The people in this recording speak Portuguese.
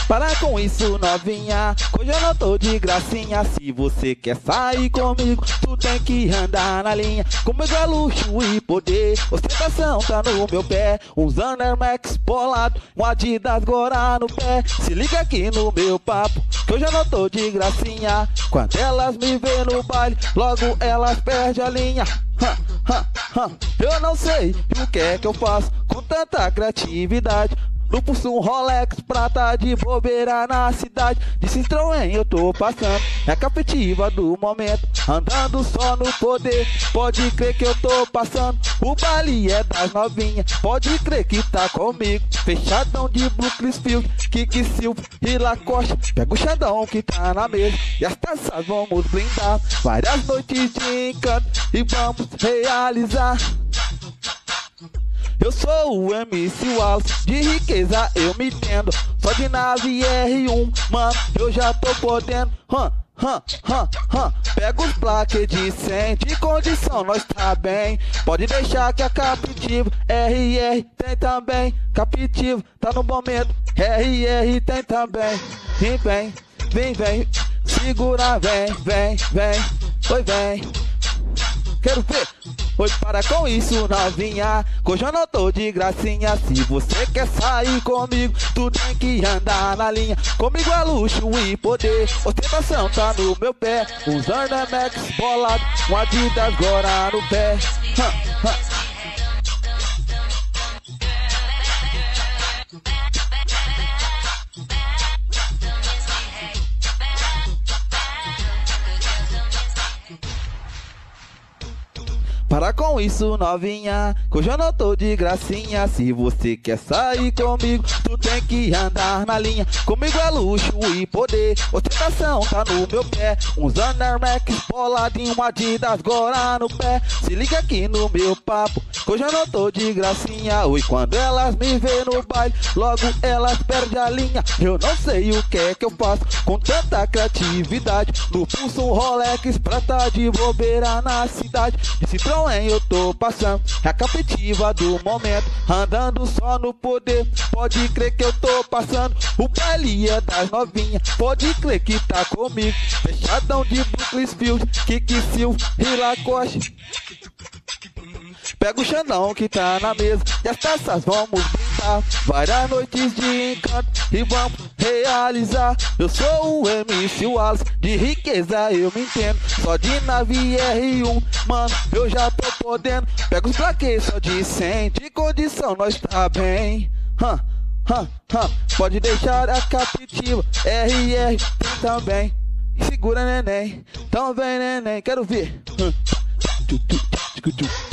Para com isso, novinha, hoje eu não tô de gracinha. Se você quer sair comigo, tu tem que andar na linha. Comigo é luxo e poder, ostentação tá no meu pé. Usando Air Max bolado, um Adidas Gora no pé. Se liga aqui no meu papo, que hoje eu não tô de gracinha. Quando elas me vê no baile, logo elas perdem a linha. Eu não sei o que é que eu faço com tanta criatividade. No pulso um Rolex, prata de bobeira na cidade. De Citroën eu tô passando, é a captiva do momento. Andando só no poder, pode crer que eu tô passando. O baile é das novinhas, pode crer que tá comigo. Fechadão de Brooklyn Field, Kiki Silva e Lacoste. Pega o xandão que tá na mesa e as taças vamos brindar. Várias noites de encanto e vamos realizar. Eu sou o MC Wallace, de riqueza eu me entendo. Só de nave R1, mano, eu já tô podendo. Pega os plaques de 100, de condição nós tá bem. Pode deixar que a captiva RR tem também. Captiva tá no momento, RR tem também. Vem, segura, vem. Oi, vem. Quero ver. Oi, para com isso, novinha, hoje eu não tô de gracinha. Se você quer sair comigo, tu tem que andar na linha. Comigo é luxo e poder, ostentação tá no meu pé. Usando Air Max bolado, um Adidas Gora no pé. Para com isso, novinha, hoje eu não tô de gracinha. Se você quer sair comigo, tu tem que andar na linha. Comigo é luxo e poder, ostentação tá no meu pé. Usando Air Max boladinho, Adidas Gora no pé. Se liga aqui no meu papo, hoje eu não tô de gracinha. Oi, quando elas me vê no baile, logo elas perdem a linha. Eu não sei o que é que eu faço com tanta criatividade. No pulso um Rolex, prata de bobeira na cidade. De Citroën eu tô passando, é a captiva do momento. Andando só no poder, pode crer que eu tô passando. O baile é das novinhas, pode crer que tá comigo. Fechadão de Brooklyn Field, Kiki Silva e Lacoste. Pega o xandão que tá na mesa e as taças vamos brindar. Várias noites de encanto e vamos realizar. Eu sou o MC Wallace, de riqueza eu me entendo. Só de nave R1, mano, eu já tô podendo. Pega os plaques só de 100, de condição nós tá bem. Pode deixar a captiva RR tem também. Segura, neném, então vem, neném, quero ver.